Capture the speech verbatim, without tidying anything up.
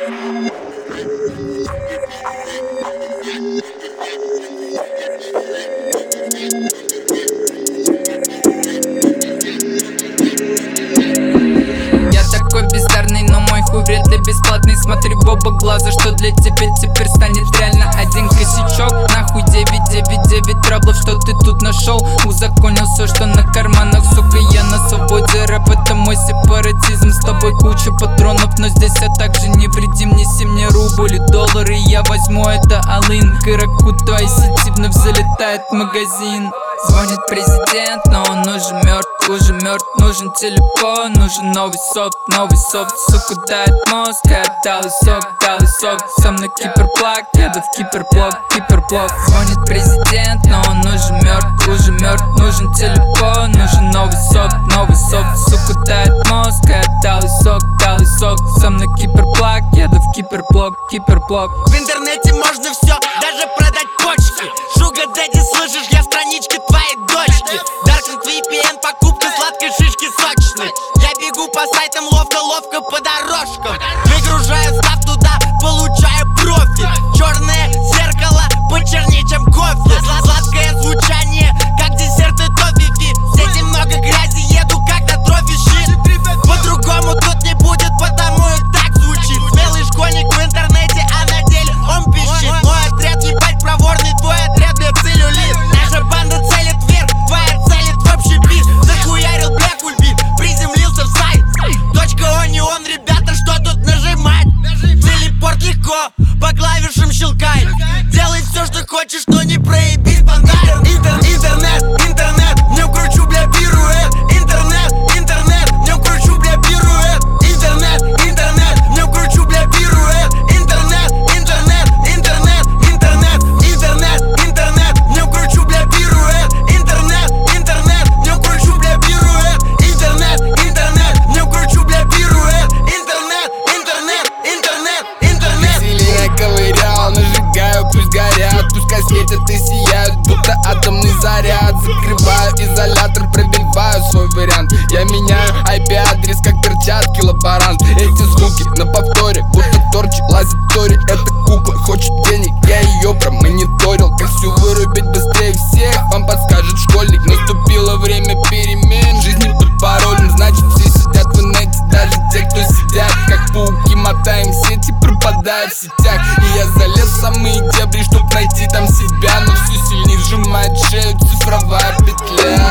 Бездарный, но мой хуй вряд ли бесплатный. Смотри в оба глаза, что для тебя теперь станет реально. Один косячок, нахуй девять девять девять траблов, что ты тут нашел. Узаконил все, что на карманах, сука, я на свободе. Рэп это мой сепаратизм, с тобой куча патронов, но здесь я также невредим. Неси мне рубль и доллары, я возьму это all-in. К игроку твоей сети вновь залетает в магазин. Звонит президент, но он уже мертв, уже мертв. Нужен телефон, нужен новый софт, новый софт. Сука дает мозг, я талый сок, талый сок. Сам на киперплаг, еду в киперблок, киперблок. Звонит президент, но он уже мертв, уже мертв. Нужен телефон, нужен новый софт, новый софт. Сука дает мозг, я талый сок, талый сок. Сам на киперплаг, еду в киперблок, киперблок. В интернете можно все, даже продать почки. Шуга дэдди, слышишь, я страничка твоей дочки. Даркнет ви пи эн, покупка сладкой шишки сочной. Я бегу по сайтам ловко-ловко по дорожкам. Выгружаю став туда, получаю профит. Черное зеркало почернее, чем кофе. Сладкое звучание, как десерт и тофифи. В сети много грязи, еду как на трофи щит. По-другому тут не будет, потому и так звучит. Смелый школьник в интернете, а на деле он пищит. Мой отряд ебать проворный, твой отряд для целлюлит. Наша банда целит вверх, твоя целит в общий бит. Захуярил блэк ульбит, приземлился в сайт. Точка он не он, ребята, что тут нажимать? Телепорт легко, по клавишам щелкай. Делай все, что хочешь, но не проебись бандай. Интер, интернет, интернет, в нем кручу, бля, пируэт. Интернет, интернет, в нем кручу, бля, пируэт. Интернет, интернет, в нем кручу, бля, пируэт. Интернет, интернет, интернет, интернет, интернет, интернет, в нем кручу, бля, пируэт. Интернет, интернет, в нем кручу, бля, пируэт. Интернет, интернет, в нем кручу, бля, пируэт. Интернет, интернет, интернет, интернет. Веселее ковырял, нажигаю, пусть горят. Пускай светят и сияют, будто атомный заряд. Закрываю изолятор, пробиваю свой вариант. Я меняю ай пи-адрес, как перчатки лаборант. Эти звуки на повторе, будто торчи лазит Тори. Эта кукла хочет денег, я ее промониторил. Как всю вырубить быстрее всех, вам подскажет школьник. Наступило время перемен, жизнь не под паролем. Значит все сидят в инете, даже те, кто сидят. Как пауки мотаем сети, пропадая в сетях. И я залез в самые дебри, чтоб найти там себя. Но все сильнее сжимает шею цифровая петля.